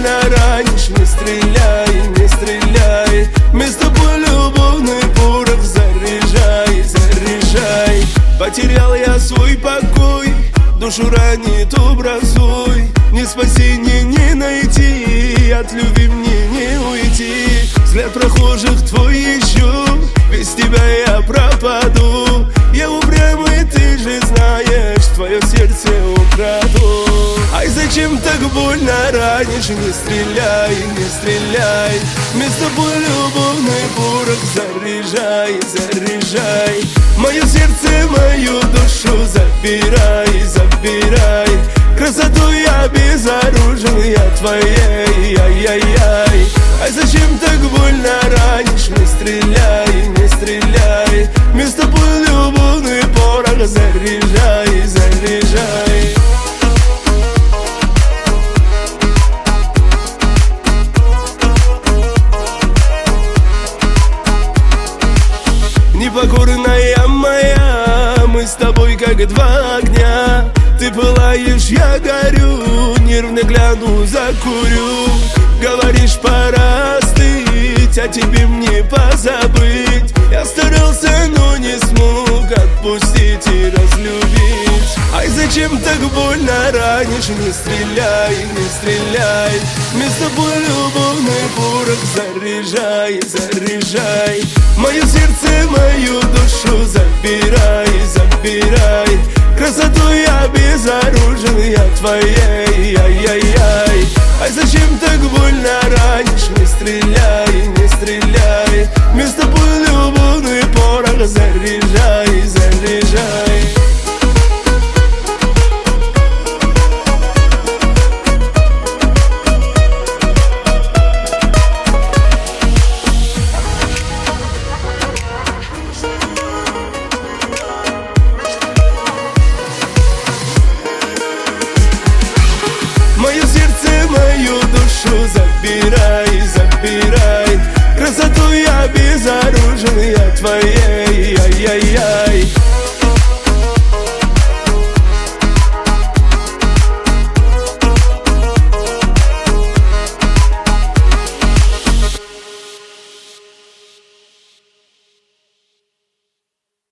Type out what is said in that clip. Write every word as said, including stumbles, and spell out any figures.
больно ранишь. Не стреляй, не стреляй, мы с тобой любовный порох. Заряжай, заряжай. Потерял я свой покой, душу ранит, образуй. Ни спасения не найти, от любви мне не уйти. Взгляд прохожих твой еще, без тебя я пропаду. Я упрямый, ты же знаешь, твое сердце украду. Ай, зачем так больно ранишь? Не стреляй, не стреляй, мы с тобой любовный порох. Заряжай, заряжай, мое сердце, мою душу забирай, забирай. Красоту я безоружен, я твоей, ай-яй-яй. Ай, зачем так больно ранишь? Не стреляй, не стреляй, мы с тобой любовный порох. Заряжай, заряжай. Непокорная моя, мы с тобой как два огня. Ты пылаешь, я горю, нервно гляну, закурю. Говоришь, пора остыть, а тебе мне позабыть. Я старался, но не смог отпустить и разлюбить. Ай, зачем так больно ранишь? Не стреляй, не стреляй, мы с тобой любовный порох. Заряжай, заряжай, мое сердце, мою душу забирай, забирай. Красоту я безоружен, я твоей, ай-яй-яй. Ай, зачем так больно ранишь? Не стреляй, не стреляй, мы с тобой любовный порох. Заряжай, заряжай. Мое сердце, мою душу забирай, забирай. Красоту я безоружен, я твоей, ай-яй-яй.